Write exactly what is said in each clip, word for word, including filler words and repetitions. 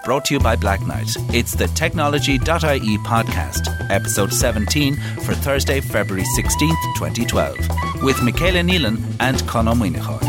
brought to you by Black Knight. It's the technology dot I E podcast, episode seventeen for Thursday, February sixteenth, twenty twelve, with Michaela Neelan and Conor Moynihan.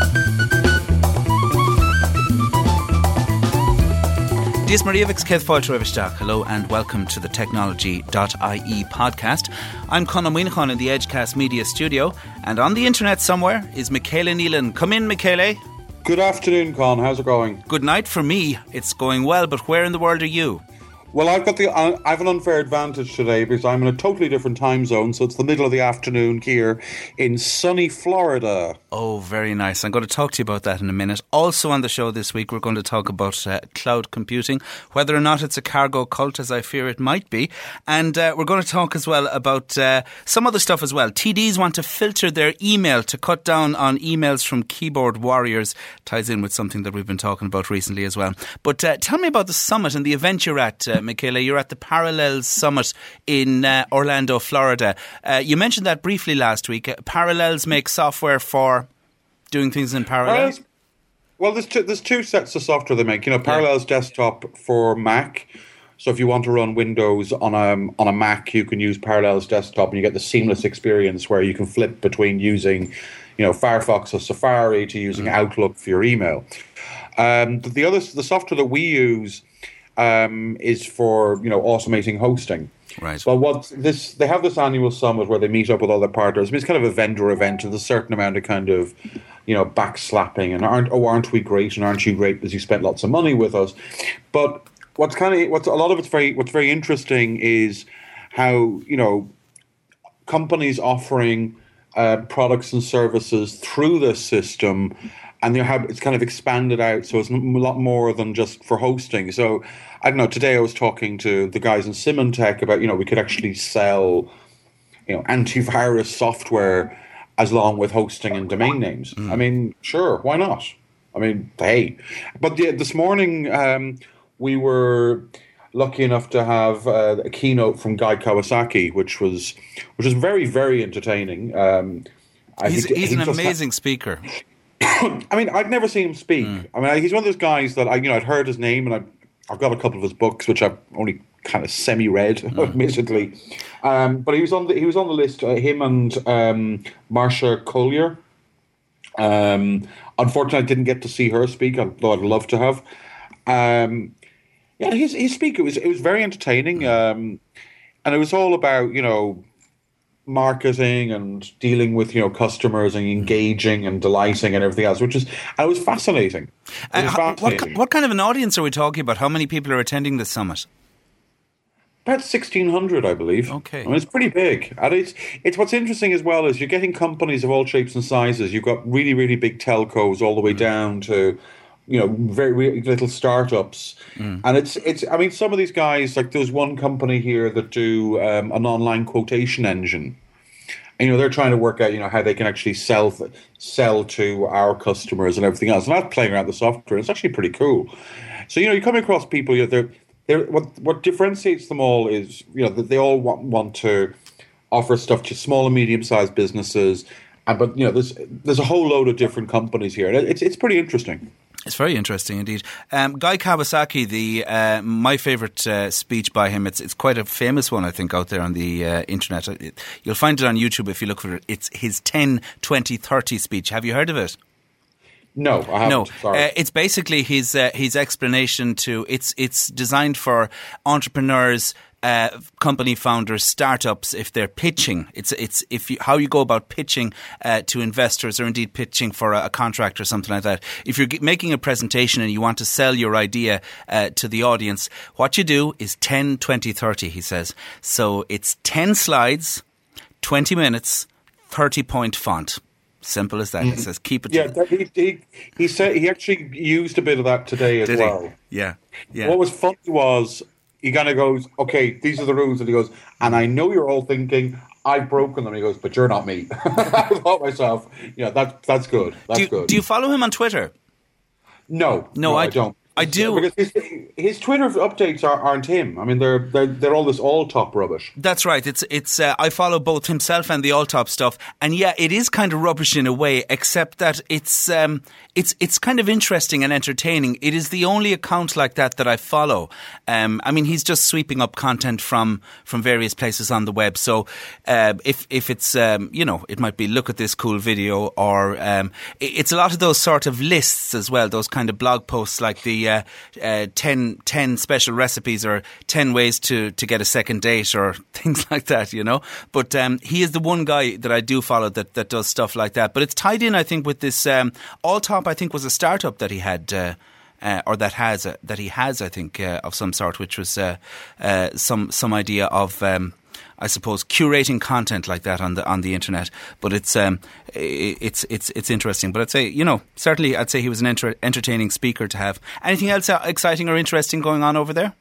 Dies Mariavix Keith Foilter. Hello and welcome to the technology dot I E podcast. I'm Conor Moynihan in the Edgecast Media studio, and on the internet somewhere is Michaela Neelan. Come in, Michaela. Good afternoon, Con. How's it going? Good night for me. It's going well, but where in the world are you? Well, I've got the uh, I have an unfair advantage today because I'm in a totally different time zone, so it's the middle of the afternoon here in sunny Florida. Oh, very nice. I'm going to talk to you about that in a minute. Also on the show this week, we're going to talk about uh, cloud computing, whether or not it's a cargo cult, as I fear it might be. And uh, we're going to talk as well about uh, some other stuff as well. T Ds want to filter their email to cut down on emails from keyboard warriors. Ties in with something that we've been talking about recently as well. But uh, tell me about the summit and the event you're at, uh, Michaela. You're at the Parallels Summit in uh, Orlando, Florida. Uh, you mentioned that briefly last week. Uh, Parallels make software for doing things in parallel. Well, well there's, two, there's two sets of software they make. You know, Parallels yeah. Desktop for Mac. So if you want to run Windows on a, on a Mac, you can use Parallels Desktop and you get the seamless experience where you can flip between using, you know, Firefox or Safari to using mm. Outlook for your email. Um, the other, the software that we use Um, is for, you know, automating hosting. Right. But what this they have this annual summit where they meet up with all their partners. I mean, it's kind of a vendor event with a certain amount of kind of, you know, backslapping and aren't oh aren't we great and aren't you great because you spent lots of money with us. But what's kind of what's a lot of it's very what's very interesting is how, you know, companies offering uh, products and services through this system. And they have it's kind of expanded out, so it's a lot more than just for hosting. So, I don't know, today I was talking to the guys in Symantec about, you know, we could actually sell, you know, antivirus software as long with hosting and domain names. Mm. I mean, sure, why not? I mean, hey. But yeah, this morning um, we were lucky enough to have uh, a keynote from Guy Kawasaki, which was which was very, very entertaining. Um, he's he, he's he an just amazing ha- speaker. I mean, I'd never seen him speak. Mm. I mean, he's one of those guys that I, you know, I'd heard his name and I've, I've got a couple of his books, which I've only kind of semi-read, mm. admittedly. Um, but he was on the he was on the list. Uh, him and um, Marcia Collier. Um, unfortunately, I didn't get to see her speak, although I'd love to have. Um, yeah, his his speak it was it was very entertaining, um, and it was all about, you know, marketing and dealing with, you know, customers and engaging and delighting and everything else, which is and it was fascinating. It was uh, fascinating. What, what kind of an audience are we talking about? How many people are attending this summit? About sixteen hundred, I believe. Okay, I mean, it's pretty big, and it's it's what's interesting as well is you're getting companies of all shapes and sizes. You've got really really big telcos all the way mm. down to, you know, very, very little startups, mm. and it's it's. I mean, some of these guys, like there's one company here that do um, an online quotation engine, and you know they're trying to work out, you know, how they can actually sell sell to our customers and everything else. And that's playing around the software. It's actually pretty cool. So you know, you come across people. You know, they're they're what what differentiates them all is, you know, that they all want want to offer stuff to small and medium sized businesses. And but you know, there's there's a whole load of different companies here. It's it's pretty interesting. It's very interesting indeed. Um, Guy Kawasaki, the uh, my favourite uh, speech by him, it's it's quite a famous one, I think, out there on the uh, internet. It, you'll find it on YouTube if you look for it. It's his ten, twenty, thirty speech. Have you heard of it? No, I haven't. No, Sorry. Uh, it's basically his uh, his explanation to it's it's designed for entrepreneurs, uh, company founders, startups. If they're pitching, it's it's if you, how you go about pitching uh, to investors, or indeed pitching for a, a contract or something like that. If you're g- making a presentation and you want to sell your idea uh, to the audience, what you do is ten, twenty, thirty. He says so. It's ten slides, twenty minutes, thirty point font. Simple as that. Mm-hmm. It says keep it. Yeah, he, he he said he actually used a bit of that today as Did well. He? Yeah, yeah. What was funny was he kind of goes, "Okay, these are the rules," and he goes, "And I know you're all thinking I've broken them." And he goes, "But you're not me." I thought myself, yeah, that's that's good. That's do you, good. Do you follow him on Twitter? No, no, no I, I don't. I do. Because his, his Twitter updates are, aren't him. I mean, they're they're, they're all this all top rubbish. That's right. It's it's. Uh, I follow both himself and the all top stuff, and yeah, it is kind of rubbish in a way. Except that it's um, it's it's kind of interesting and entertaining. It is the only account like that that I follow. Um, I mean, he's just sweeping up content from from various places on the web. So uh, if if it's um, you know, it might be look at this cool video, or um, it's a lot of those sort of lists as well. Those kind of blog posts like the uh, uh, ten, ten special recipes or ten ways to, to get a second date or things like that, you know. But um, he is the one guy that I do follow that, that does stuff like that. But it's tied in, I think, with this um, Alltop. I think was a startup that he had. Uh, Uh, or that has uh, that he has, I think, uh, of some sort, which was uh, uh, some some idea of, um, I suppose, curating content like that on the on the internet. But it's um, it's it's it's interesting. But I'd say, you know, certainly I'd say he was an enter- entertaining speaker to have. Anything else exciting or interesting going on over there?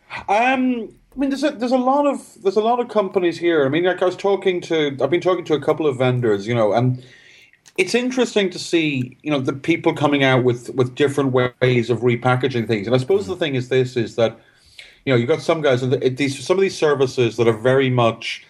Um. I mean, there's a, there's a lot of there's a lot of companies here. I mean, like I was talking to, I've been talking to a couple of vendors, you know, and it's interesting to see, you know, the people coming out with, with different ways of repackaging things. And I suppose the thing is this, is that, you know, you've got some guys, and these some of these services that are very much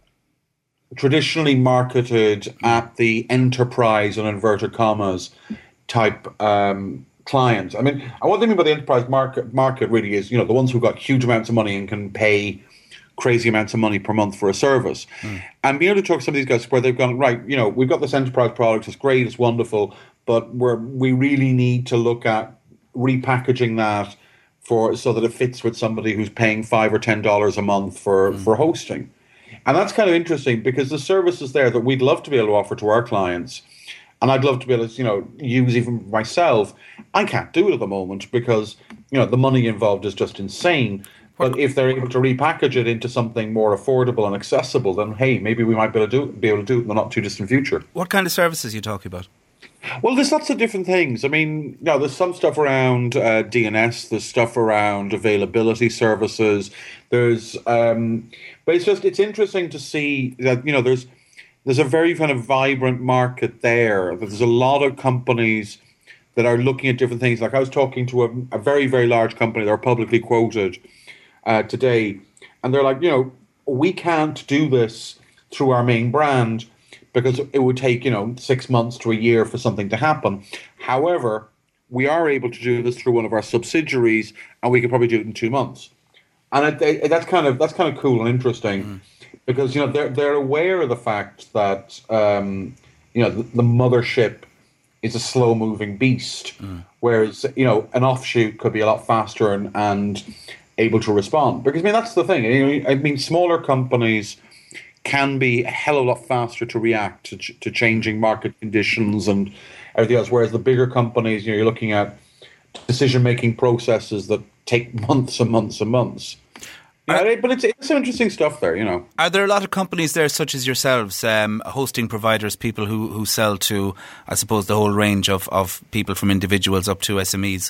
traditionally marketed at the enterprise, in inverted commas, type um, clients. I mean, what I mean by the enterprise market market really is, you know, the ones who've got huge amounts of money and can pay crazy amounts of money per month for a service. Mm. And being able to talk to some of these guys where they've gone, right, you know, we've got this enterprise product, it's great, it's wonderful, but we're, we really need to look at repackaging that for so that it fits with somebody who's paying five or ten dollars a month for, mm. for hosting. And that's kind of interesting because the service is there that we'd love to be able to offer to our clients. And I'd love to be able to, you know, use even myself. I can't do it at the moment because, you know, the money involved is just insane. But if they're able to repackage it into something more affordable and accessible, then hey, maybe we might be able to do, be able to do it in the not too distant future. What kind of services are you talking about? Well, there's lots of different things. I mean, you know, there's some stuff around uh, D N S. There's stuff around availability services. There's, um, but it's just it's interesting to see that, you know, there's there's a very kind of vibrant market there. There's a lot of companies that are looking at different things. Like I was talking to a, a very very large company. They're publicly quoted uh, today, and they're like, you know, we can't do this through our main brand, because it would take, you know, six months to a year for something to happen. However, we are able to do this through one of our subsidiaries, and we could probably do it in two months. And it, it, that's kind of that's kind of cool and interesting, mm. because, you know, they're they're aware of the fact that um, you know the, the mothership is a slow moving beast, mm. whereas, you know, an offshoot could be a lot faster and and able to respond. Because I mean that's the thing. You know, I mean, smaller companies can be a hell of a lot faster to react to, to changing market conditions and everything else. Whereas the bigger companies, you know, you're looking at decision-making processes that take months and months and months. Yeah, are, but it's, it's some interesting stuff there, you know. Are there a lot of companies there, such as yourselves, um, hosting providers, people who, who sell to, I suppose, the whole range of, of people from individuals up to S M Es?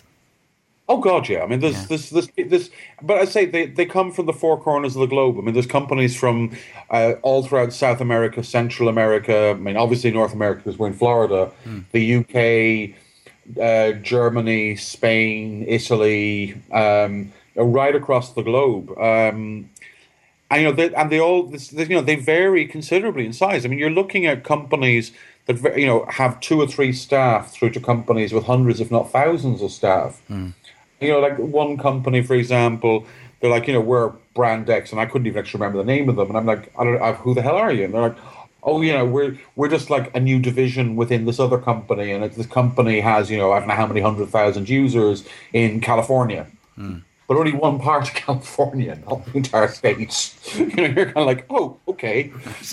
Oh God, yeah. I mean, there's, yeah. there's, there's, there's, but I say they, they come from the four corners of the globe. I mean, there's companies from uh, all throughout South America, Central America. I mean, obviously North America because we're in Florida, mm. the U K, uh, Germany, Spain, Italy, um, right across the globe. Um, and you know, they, and they all, this, they, you know, they vary considerably in size. I mean, you're looking at companies that, you know, have two or three staff through to companies with hundreds, if not thousands, of staff. Mm. You know, like one company, for example, they're like, you know, we're brand X, and I couldn't even actually remember the name of them. And I'm like, I don't know, who the hell are you? And they're like, oh, you know, we're we're just like a new division within this other company, and it's, this company has, you know, I don't know how many hundred thousand users in California, mm. but only one part of California, not the entire states. You know, you're kind of like, oh, okay.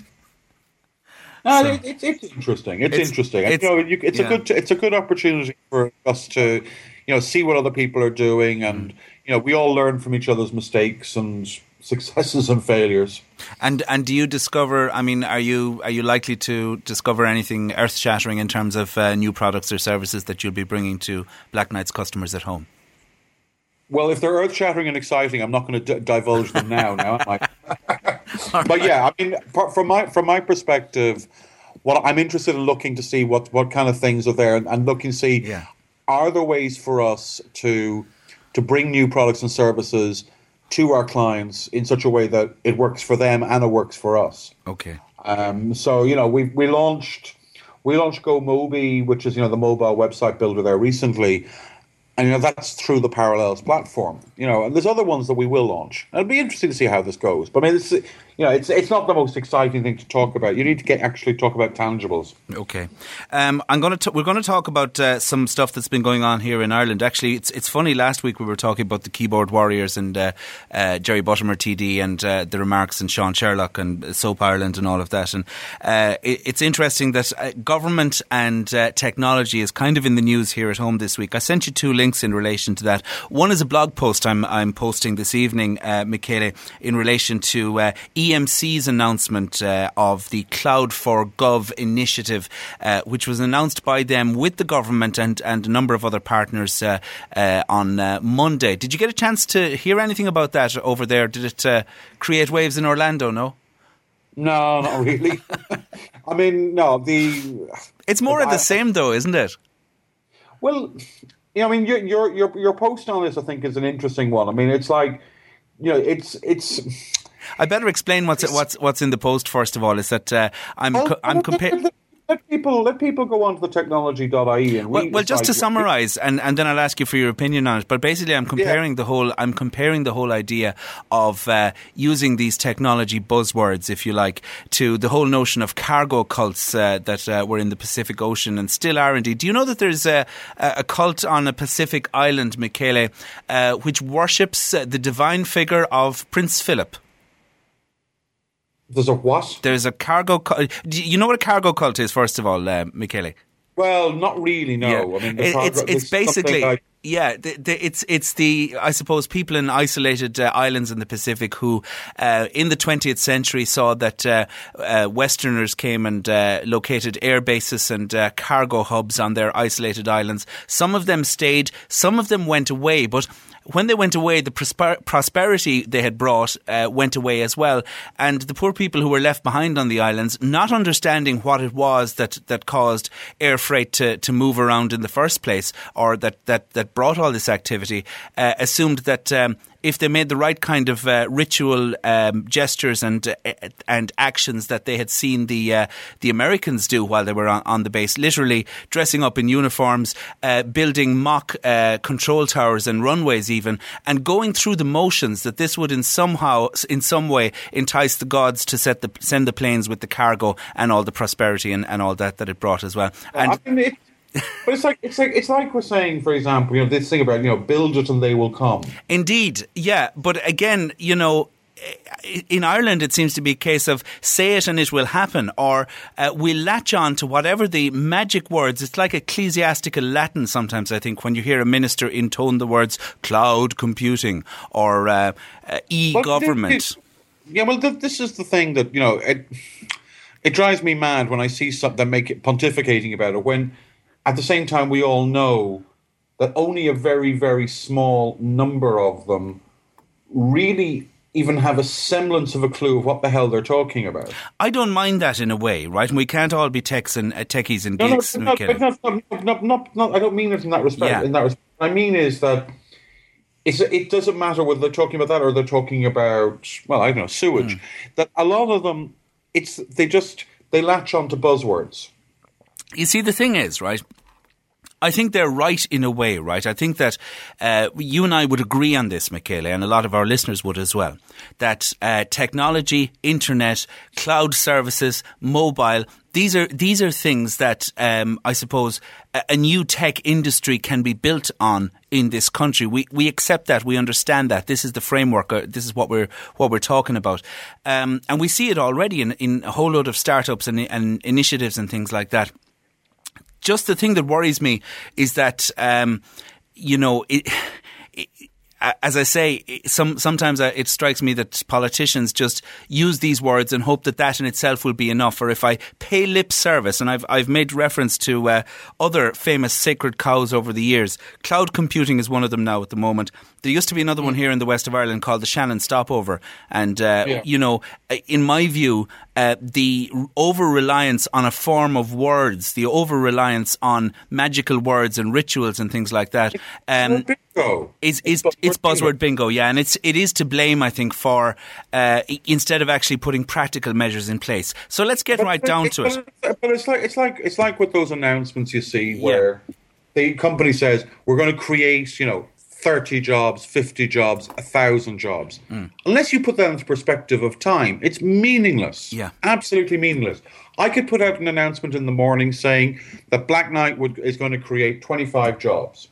No, so, it, it's it's interesting. It's, it's interesting. It's, you know, you, it's yeah. a good it's a good opportunity for us to, you know, see what other people are doing, and mm. you know, we all learn from each other's mistakes and successes and failures. And and do you discover? I mean, are you are you likely to discover anything earth shattering in terms of uh, new products or services that you'll be bringing to Black Knight's customers at home? Well, if they're earth shattering and exciting, I'm not going to d- divulge them now. Now, am I? But right. yeah, I mean, from my from my perspective, what I'm interested in looking to see what, what kind of things are there, and, and looking to see. Yeah. are there ways for us to to bring new products and services to our clients in such a way that it works for them and it works for us? Okay. Um, so you know, we we launched we launched GoMobi, which is you know the mobile website builder there recently. And, you know, that's through the Parallels platform, you know, and there's other ones that we will launch. And it'll be interesting to see how this goes. But I mean, it's, you know, it's it's not the most exciting thing to talk about. You need to get actually talk about tangibles. Okay. Um, I'm going to we're going to talk about uh, some stuff that's been going on here in Ireland. Actually, it's it's funny. Last week we were talking about the keyboard warriors and uh, uh, Jerry Buttimer T D and uh, the remarks and Sean Sherlock and Soap Ireland and all of that. And uh, it, it's interesting that uh, government and uh, technology is kind of in the news here at home this week. I sent you two links in relation to that. One is a blog post I'm I'm posting this evening, uh, Michele, in relation to uh, E M C's announcement uh, of the Cloud for Gov initiative, uh, which was announced by them with the government and, and a number of other partners uh, uh, on uh, Monday. Did you get a chance to hear anything about that over there? Did it uh, create waves in Orlando? No? No, not really. I mean, no. The It's more the, of the same, though, isn't it? Well, you know, I mean, your your your your post on this, I think, is an interesting one. I mean, it's like, you know, it's it's. I better explain what's what's what's in the post first of all. Is that uh, I'm well, co- I'm comparing. Let people let people go on to the technology dot I E and read. Well, well just to summarise, and, and then I'll ask you for your opinion on it. But basically, I'm comparing yeah. the whole. I'm comparing the whole idea of uh, using these technology buzzwords, if you like, to the whole notion of cargo cults uh, that uh, were in the Pacific Ocean and still are indeed. Do you know that there's a, a cult on a Pacific island, Michele, uh, which worships uh, the divine figure of Prince Philip? There's a what? There's a cargo cult. Do you know what a cargo cult is, first of all, uh, Michele? Well, not really, no. Yeah. I mean, it, cargo, it's it's basically... like Yeah, the, the, it's it's the, I suppose, people in isolated uh, islands in the Pacific who, uh, in the twentieth century, saw that uh, uh, Westerners came and uh, located air bases and uh, cargo hubs on their isolated islands. Some of them stayed, some of them went away, but when they went away, the prosper- prosperity they had brought uh, went away as well. And the poor people who were left behind on the islands, not understanding what it was that, that caused air freight to, to move around in the first place, or that, that, that brought all this activity, uh, assumed that um, if they made the right kind of uh, ritual um, gestures and uh, and actions that they had seen the uh, the Americans do while they were on, on the base, literally dressing up in uniforms, uh, building mock uh, control towers and runways even, and going through the motions, that this would in somehow, in some way, entice the gods to set the, send the planes with the cargo and all the prosperity and, and all that that it brought as well. And I mean, it, but it's like it's like it's like we're saying, for example, you know, this thing about, you know, build it and they will come. Indeed, yeah. But again, you know, in Ireland, it seems to be a case of say it and it will happen, or uh, we'll latch on to whatever the magic words. It's like ecclesiastical Latin sometimes, I think, when you hear a minister intone the words cloud computing or uh, uh, e-government. Well, yeah, well, this is the thing that, you know, it, it drives me mad when I see something that make it pontificating about it, when at the same time we all know that only a very, very small number of them really even have a semblance of a clue of what the hell they're talking about. I don't mind that in a way, right? And we can't all be techs and uh, techies and no, geeks. No, no, not, not, not, not, not, I don't mean it in that respect. Yeah. In that respect. What I mean is that it's, it doesn't matter whether they're talking about that or they're talking about, well, I don't know, sewage. Mm. That a lot of them, it's they just, they latch on to buzzwords. You see, the thing is, right, I think they're right in a way, right? I think that uh, you and I would agree on this, Michele, and a lot of our listeners would as well, that uh, technology, internet, cloud services, mobile, these are these are things that um, I suppose a, a new tech industry can be built on in this country. We we accept that, we understand that. This is the framework. Uh, this is what we're what we're talking about, um, and we see it already in, in a whole load of startups and, and initiatives and things like that. Just the thing that worries me is that, um, you know, it, it, as I say, some sometimes it strikes me that politicians just use these words and hope that that in itself will be enough. Or if I pay lip service, and I've I've made reference to uh, other famous sacred cows over the years. Cloud computing is one of them now at the moment. There used to be another one here in the west of Ireland called the Shannon Stopover. And, uh, yeah. you know, in my view, uh, the over-reliance on a form of words, the over-reliance on magical words and rituals and things like that, um, bingo. is, is, it's, it's buzzword bingo, yeah. And it's, it is to blame, I think, for uh, instead of actually putting practical measures in place. So let's get but right down to it. But it's like, it's like, it's like with those announcements you see where yeah. the company says, we're going to create, you know, thirty jobs, fifty jobs, one thousand jobs. Mm. Unless you put that into perspective of time, it's meaningless. Yeah. Absolutely meaningless. I could put out an announcement in the morning saying that Black Knight would, is going to create twenty-five jobs.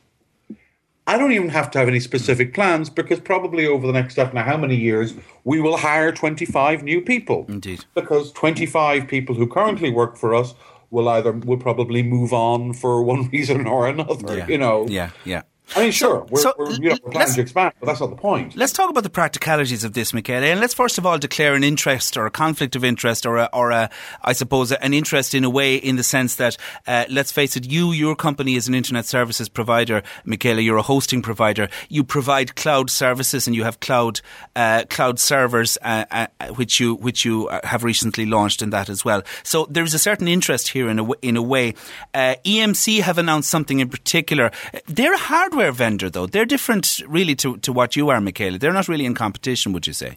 I don't even have to have any specific plans because probably over the next, I don't know how many years, we will hire twenty-five new people. Indeed. Because twenty-five people who currently work for us will either, will probably move on for one reason or another, yeah. you know. Yeah, yeah. I mean, sure, we're, so, we're, you know, we're planning to expand, but that's not the point. Let's talk about the practicalities of this, Michele, and let's first of all declare an interest or a conflict of interest or, a, or a, I suppose, an interest in a way in the sense that, uh, let's face it, you, your company is an internet services provider, Michele, you're a hosting provider. You provide cloud services and you have cloud uh, cloud servers, uh, uh, which you which you have recently launched in that as well. So there's a certain interest here in a, w- in a way. Uh, E M C have announced something in particular. They're a hardware vendor, though. They're different, really, to, to what you are, Michele. They're not really in competition, would you say?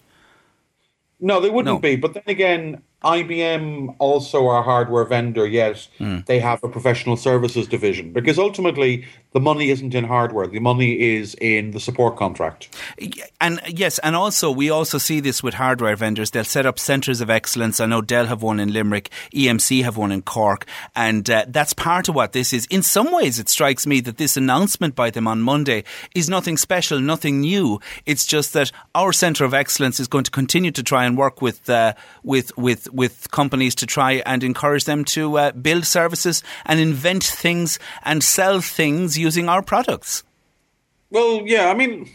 No, they wouldn't no. be. But then again, I B M also are a hardware vendor, yet mm. they have a professional services division. Because ultimately, the money isn't in hardware. The money is in the support contract. And yes, and also, we also see this with hardware vendors. They'll set up centres of excellence. I know Dell have one in Limerick. E M C have one in Cork. And uh, that's part of what this is. In some ways, it strikes me that this announcement by them on Monday is nothing special, nothing new. It's just that our centre of excellence is going to continue to try and work with uh, with with with companies to try and encourage them to uh, build services and invent things and sell things using our products. Well, yeah, I mean,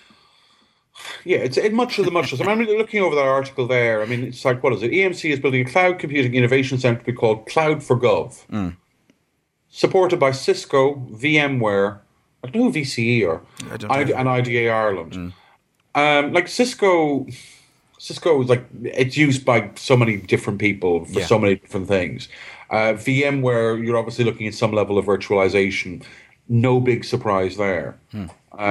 yeah, it's it, much of the muchness. I mean, looking over that article there, I mean, it's like, what is it? E M C is building a cloud computing innovation centre to be called Cloud for Gov, mm. supported by Cisco, VMware, I don't know who V C E are, I D- and I D A Ireland. Mm. Um, like Cisco... Cisco is like, it's used by so many different people for yeah. so many different things. Uh, VMware, you're obviously looking at some level of virtualization. No big surprise there. Hmm.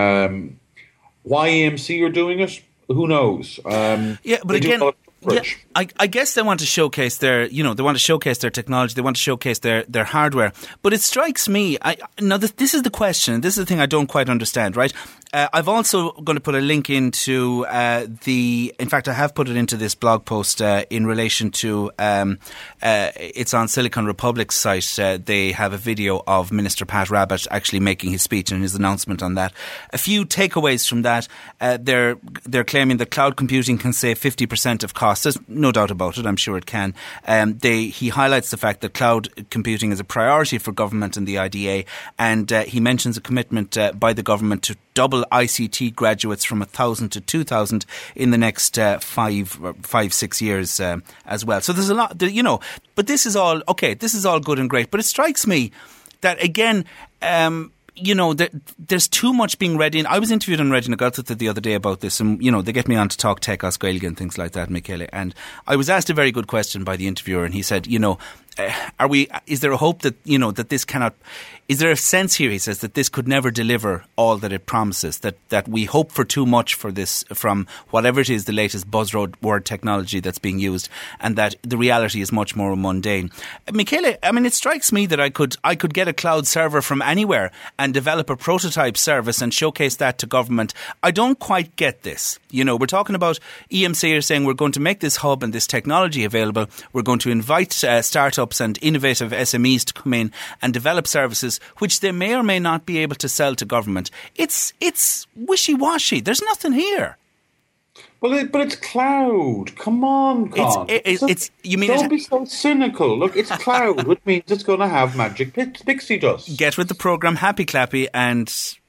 Um, why E M C are doing it? Who knows? Um, yeah, but again, yeah, I, I guess they want to showcase their, you know, they want to showcase their technology. They want to showcase their, their hardware. But it strikes me, I, now this, this is the question. This is the thing I don't quite understand, right? Uh, I've also going to put a link into uh, the, in fact, I have put it into this blog post uh, in relation to, um, uh, it's on Silicon Republic's site. Uh, they have a video of Minister Pat Rabbitte actually making his speech and his announcement on that. A few takeaways from that. Uh, they're, they're claiming that cloud computing can save fifty percent of costs. There's no doubt about it. I'm sure it can. Um, they, he highlights the fact that cloud computing is a priority for government and the I D A, and uh, he mentions a commitment uh, by the government to double I C T graduates from one thousand to two thousand in the next uh, five, five, six years uh, as well. So there's a lot, you know, but this is all, okay, this is all good and great. But it strikes me that, again, um, you know, there, there's too much being read in. I was interviewed on Radio Nagalta the other day about this, and, you know, they get me on to talk tech, Os Gaeilge and things like that, Michele. And I was asked a very good question by the interviewer, and he said, you know, uh, are we, is there a hope that, you know, that this cannot, is there a sense here, he says, that this could never deliver all that it promises, that, that we hope for too much for this from whatever it is, the latest buzzword technology that's being used, and that the reality is much more mundane. Michele, I mean, it strikes me that I could, I could get a cloud server from anywhere and develop a prototype service and showcase that to government. I don't quite get this. You know, we're talking about E M C are saying we're going to make this hub and this technology available. We're going to invite uh, startups and innovative S M Es to come in and develop services which they may or may not be able to sell to government. It's it's wishy-washy. There's nothing here. Well, it, but it's cloud. Come on, Con. It's, it, it, it's you mean don't it, be so cynical. Look, it's cloud, which means it's going to have magic pixie dust. Get with the program, happy clappy, and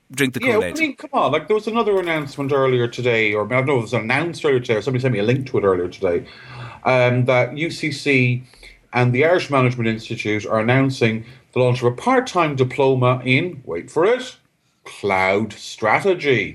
drink the Yeah, Kool-Aid. I mean, come on. Like, there was another announcement earlier today, or I, mean, I don't know if it was announced earlier today, or somebody sent me a link to it earlier today, um, that U C C and the Irish Management Institute are announcing the launch of a part-time diploma in, wait for it, cloud strategy.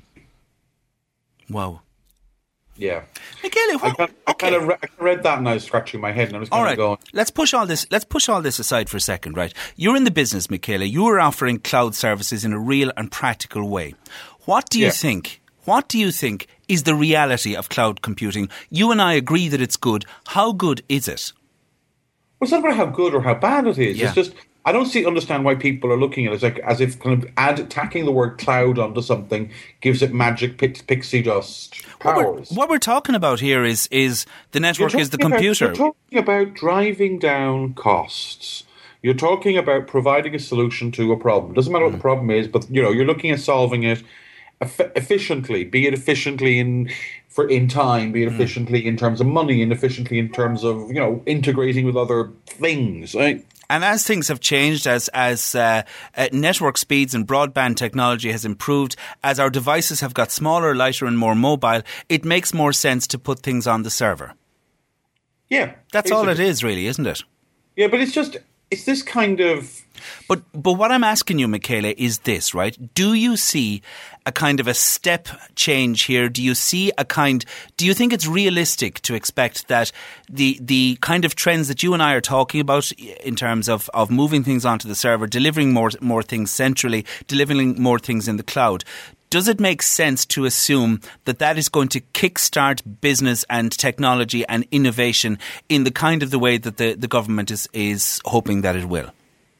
Wow. Yeah. Michele, what? I, kind, I, okay. kind of re- I read that and I was scratching my head and I was kind all right. of going... Let's push all this. Let's push all this aside for a second, right? You're in the business, Michele. You are offering cloud services in a real and practical way. What do you Yeah. think? What do you think is the reality of cloud computing? You and I agree that it's good. How good is it? Well, it's not about how good or how bad it is. Yeah. It's just... I don't see understand why people are looking at it as, like, as if kind of add, tacking the word cloud onto something gives it magic pix, pixie dust What we're, powers. what we're talking about here is is the network is the You're talking computer. About, you're talking about driving down costs. You're talking about providing a solution to a problem. Doesn't matter what the problem is, but you know you're looking at solving it eff- efficiently. Be it efficiently in for in time, be it efficiently in terms of money, and efficiently in terms of you know integrating with other things. Right? And as things have changed, as as uh, uh, network speeds and broadband technology has improved, as our devices have got smaller, lighter and more mobile, it makes more sense to put things on the server. Yeah. That's all it basically. is, really, isn't it? Yeah, but it's just, it's this kind of... But but what I'm asking you, Michele, is this, right? Do you see a kind of a step change here? Do you see a kind... Do you think it's realistic to expect that the the kind of trends that you and I are talking about in terms of, of moving things onto the server, delivering more more things centrally, delivering more things in the cloud, does it make sense to assume that that is going to kickstart business and technology and innovation in the kind of the way that the, the government is, is hoping that it will?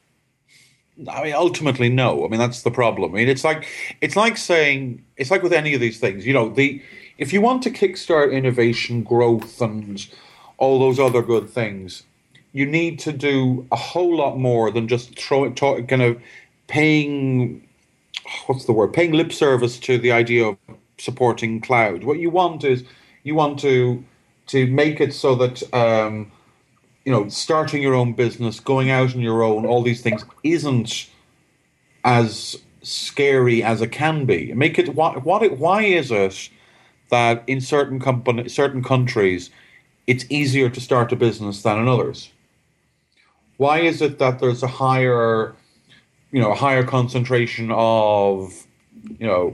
I mean, ultimately, no. I mean, that's the problem. I mean, it's like it's like saying it's like with any of these things. You know, the if you want to kickstart innovation, growth, and all those other good things, you need to do a whole lot more than just throw it, talk, kind of paying. What's the word? Paying lip service to the idea of supporting cloud. What you want is you want to to make it so that. Um, You know, starting your own business, going out on your own, all these things isn't as scary as it can be. Make it what? What? It, why is it that in certain company, certain countries, it's easier to start a business than in others? Why is it that there's a higher, you know, a higher concentration of, you know,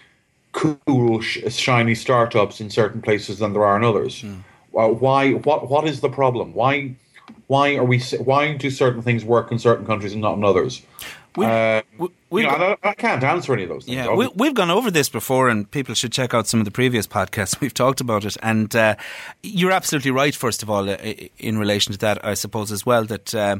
cool, sh- shiny startups in certain places than there are in others? Mm. Well, why? What? What is the problem? Why? Why are we? Why do certain things work in certain countries and not in others? We, uh, we, you know, I, I can't answer any of those things. Yeah, we, we've gone over this before, and people should check out some of the previous podcasts. We've talked about it, and uh, you're absolutely right. First of all, uh, in relation to that, I suppose as well that um,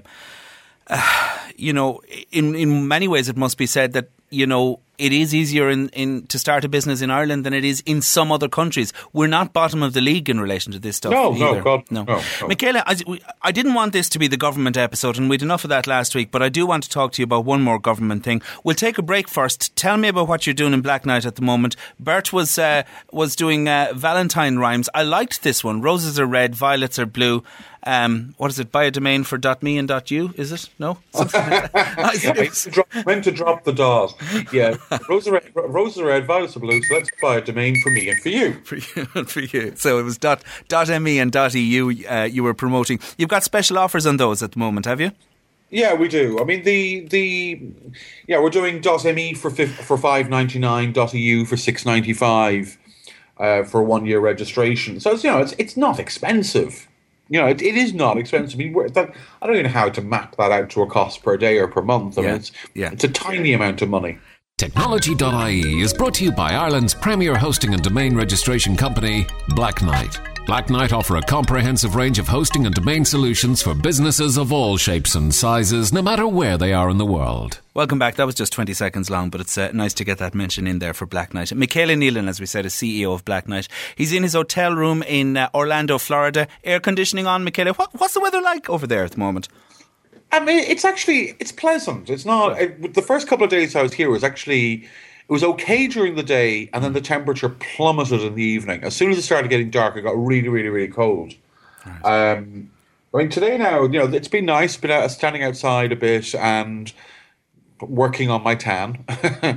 uh, you know, in in many ways, it must be said that you know. It is easier in, in to start a business in Ireland than it is in some other countries. We're not bottom of the league in relation to this stuff. No, either. no, God, no. no, no. Michele, I, I didn't want this to be the government episode, and we had enough of that last week, but I do want to talk to you about one more government thing. We'll take a break first. Tell me about what you're doing in Black Knight at the moment. Bert was uh, was doing uh, Valentine rhymes. I liked this one. Roses are red, violets are blue. Um, what is it? Buy a domain for .me and .u, is it? No? Something like that. I meant to drop the dot. Yeah. Roses are red, roses are red, violets are blue, so let's buy a domain for me and for you. For you and for you. So it was dot, .me and .eu uh, you were promoting. You've got special offers on those at the moment, have you? Yeah, we do. I mean, the the yeah, we're doing .me for for five ninety-nine, .eu for six ninety-five uh, for one year registration. So it's, you know, it's it's not expensive. You know, it, it is not expensive. I mean, we're, that, I don't even know how to map that out to a cost per day or per month. I yeah. mean, it's yeah. it's a tiny amount of money. Technology dot I E is brought to you by Ireland's premier hosting and domain registration company, Black Knight. Black Knight offer a comprehensive range of hosting and domain solutions for businesses of all shapes and sizes, no matter where they are in the world. Welcome back. That was just twenty seconds long, but it's uh, nice to get that mention in there for Black Knight. Michele Nealon, as we said, is C E O of Black Knight. He's in his hotel room in uh, Orlando, Florida. Air conditioning on, Michele. What, what's the weather like over there at the moment? I mean, it's actually, it's pleasant. It's not, it, the first couple of days I was here was actually, it was okay during the day, and then the temperature plummeted in the evening. As soon as it started getting dark, it got really, really, really cold. Right. Um, I mean, today now, you know, it's been nice, been out, standing outside a bit, and working on my tan.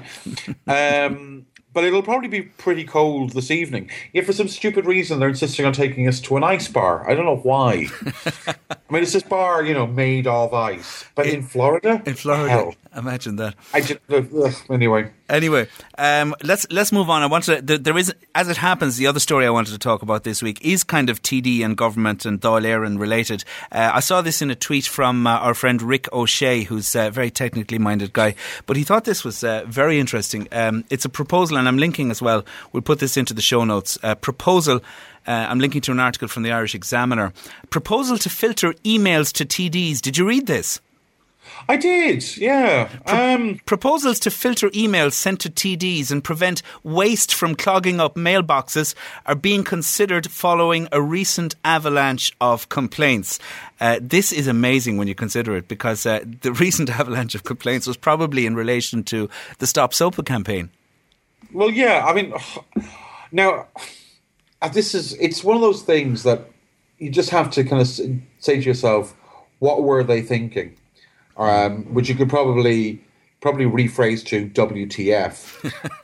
um, but it'll probably be pretty cold this evening. If for some stupid reason they're insisting on taking us to an ice bar. I don't know why. I mean, it's this bar, you know, made of ice. But in, in Florida? In Florida. Hell. Imagine that. I just, uh, uh, anyway. Anyway, um, let's let's move on. I wanted to, there is, as it happens, the other story I wanted to talk about this week is kind of T D and government and Dáil Éireann related. Uh, I saw this in a tweet from uh, our friend Rick O'Shea, who's a very technically minded guy, but he thought this was uh, very interesting. Um, it's a proposal, and I'm linking as well. We'll put this into the show notes. Uh, proposal. Uh, I'm linking to an article from the Irish Examiner. Proposal to filter emails to T Ds. Did you read this? I did, yeah. Pro- um, proposals to filter emails sent to T Ds and prevent waste from clogging up mailboxes are being considered following a recent avalanche of complaints. Uh, this is amazing when you consider it, because uh, the recent avalanche of complaints was probably in relation to the Stop SOPA campaign. Well, yeah, I mean, now, this is, it's one of those things that you just have to kind of say to yourself, what were they thinking? Um, which you could probably probably rephrase to W T F.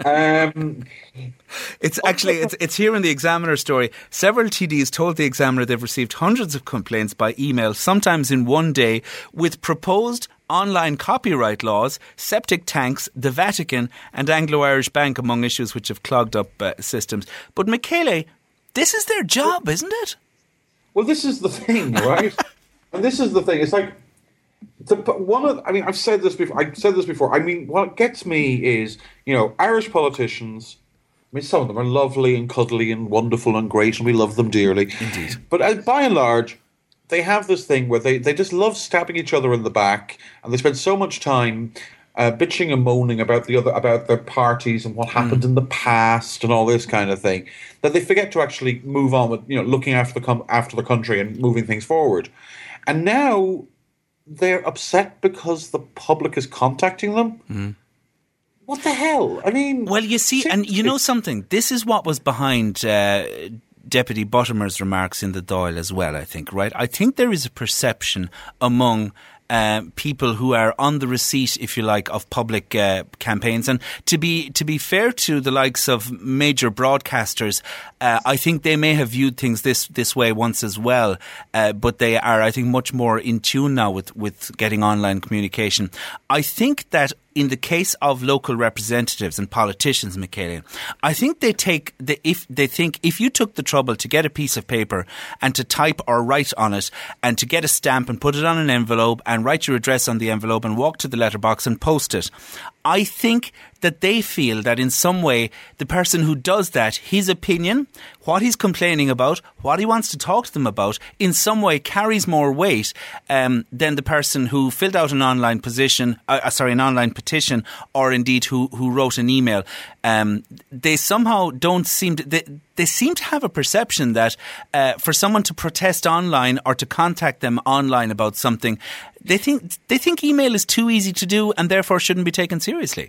um, it's actually it's it's here in the Examiner story. Several T Ds told the Examiner they've received hundreds of complaints by email, sometimes in one day, with proposed online copyright laws, septic tanks, the Vatican, and Anglo-Irish Bank among issues which have clogged up uh, systems. But Michele, this is their job, isn't it? Well, this is the thing, right? And this is the thing. It's like. The, one of, I mean, I've said this before. I've said this before. I mean, what gets me is, you know, Irish politicians. I mean, some of them are lovely and cuddly and wonderful and great, and we love them dearly. Indeed. But uh, by and large, they have this thing where they, they just love stabbing each other in the back, and they spend so much time uh, bitching and moaning about the other about their parties and what happened mm. in the past and all this kind of thing, that they forget to actually move on with, you know, looking after the com- after the country and moving things forward. And now they're upset because the public is contacting them. Mm. What the hell? I mean... Well, you see, and you know something? This is what was behind uh, Deputy Buttimer's remarks in the Dáil as well, I think, right? I think there is a perception among Uh, people who are on the receipt, if you like, of public uh, campaigns. And to be to be fair to the likes of major broadcasters, uh, I think they may have viewed things this this way once as well, uh, but they are, I think, much more in tune now with, with getting online communication. I think that in the case of local representatives and politicians, Michele, I think they take the, if they think if you took the trouble to get a piece of paper and to type or write on it and to get a stamp and put it on an envelope and write your address on the envelope and walk to the letterbox and post it, I think that they feel that in some way the person who does that, his opinion, what he's complaining about, what he wants to talk to them about, in some way carries more weight um, than the person who filled out an online position, uh, sorry, an online petition, or indeed who, who wrote an email. Um, they somehow don't seem to, they, they seem to have a perception that uh, for someone to protest online or to contact them online about something, they think they think email is too easy to do and therefore shouldn't be taken seriously.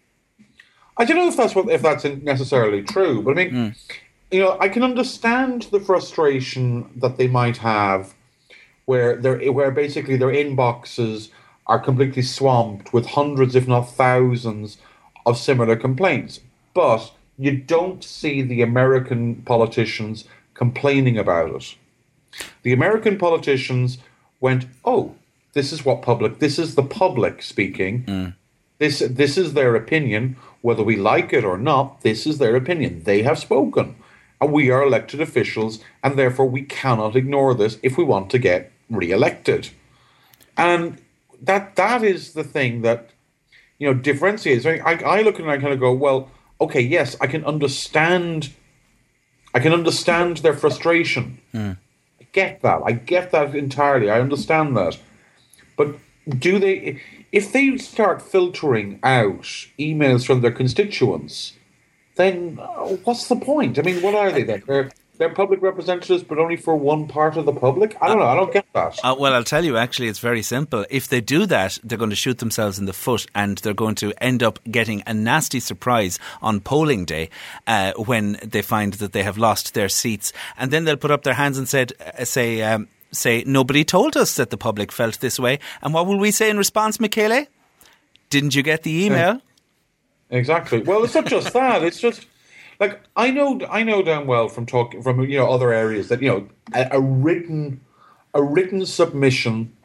I don't know if that's what if that's necessarily true, but I mean, mm. you know, I can understand the frustration that they might have, where they're where basically their inboxes are completely swamped with hundreds, if not thousands, of similar complaints. But you don't see the American politicians complaining about it. The American politicians went, "Oh, this is what public. This is the public speaking. Mm. This this is their opinion." Whether we like it or not, this is their opinion. They have spoken. And we are elected officials, and therefore we cannot ignore this if we want to get re-elected. And that that is the thing that, you know, differentiates. I, I, I look at it and I kind of go, well, okay, yes, I can understand I can understand their frustration. Mm. I get that. I get that entirely. I understand that. But do they... If they start filtering out emails from their constituents, then uh, what's the point? I mean, what are they then? They're, they're public representatives, but only for one part of the public? I don't know. I don't get that. Uh, well, I'll tell you, actually, it's very simple. If they do that, they're going to shoot themselves in the foot, and they're going to end up getting a nasty surprise on polling day uh, when they find that they have lost their seats. And then they'll put up their hands and said, uh, say... Um, say, nobody told us that the public felt this way. And what will we say in response, Michele? Didn't you get the email? Exactly. Well, it's not just that. It's just like I know. I know damn well from talking from you know other areas that you know a, a written a written submission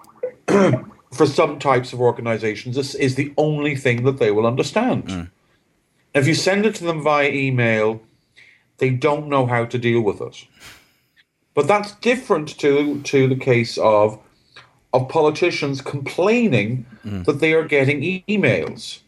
for some types of organisations is, is the only thing that they will understand. Mm. If you send it to them via email, they don't know how to deal with it. But that's different to to the case of of politicians complaining mm. that they are getting e- emails.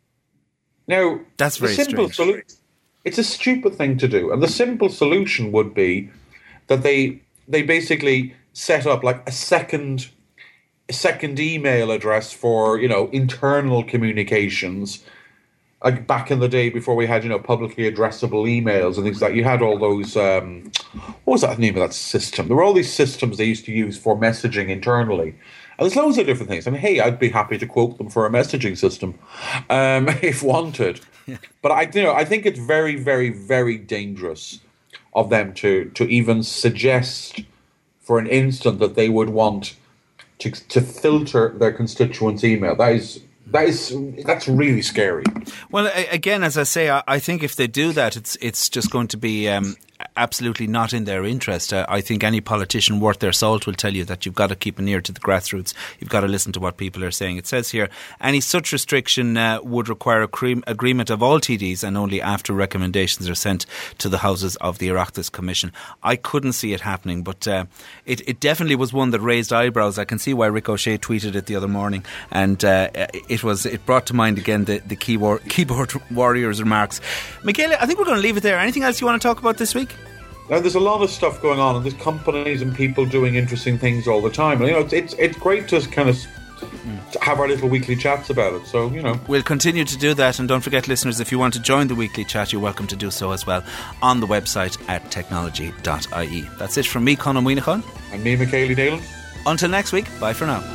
Now, that's very the simple strange. Solu- it's a stupid thing to do, and the simple solution would be that they they basically set up like a second. A second email address for, you know, internal communications, like back in the day before we had, you know, publicly addressable emails and things like that. You had all those, um, what was that name of that system? There were all these systems they used to use for messaging internally. And there's loads of different things. I mean, hey, I'd be happy to quote them for a messaging system um, if wanted. Yeah. But I, you know, I think it's very, very, very dangerous of them to to even suggest for an instant that they would want To, to filter their constituents' email. That is that is that's really scary. Well, again, as I say, I, I think if they do that, it's it's just going to be um, absolutely not in their interest. Uh, I think any politician worth their salt will tell you that you've got to keep an ear to the grassroots. You've got to listen to what people are saying. It says here, any such restriction uh, would require a cre- agreement of all T Ds and only after recommendations are sent to the houses of the Oireachtas Commission. I couldn't see it happening, but uh, it, it definitely was one that raised eyebrows. I can see why Rick O'Shea tweeted it the other morning, and uh, it was it brought to mind again the, the keyboard, keyboard warriors remarks. Michaela, I think we're going to leave it there. Anything else you want to talk about this week? Now, there's a lot of stuff going on, and there's companies and people doing interesting things all the time. And, you know, it's it's, it's great to kind of mm. have our little weekly chats about it. So, you know. We'll continue to do that. And don't forget, listeners, if you want to join the weekly chat, you're welcome to do so as well on the website at technology dot I E. That's it from me, Conor Winnicott. And me, Michaela Dalen. Until next week, bye for now.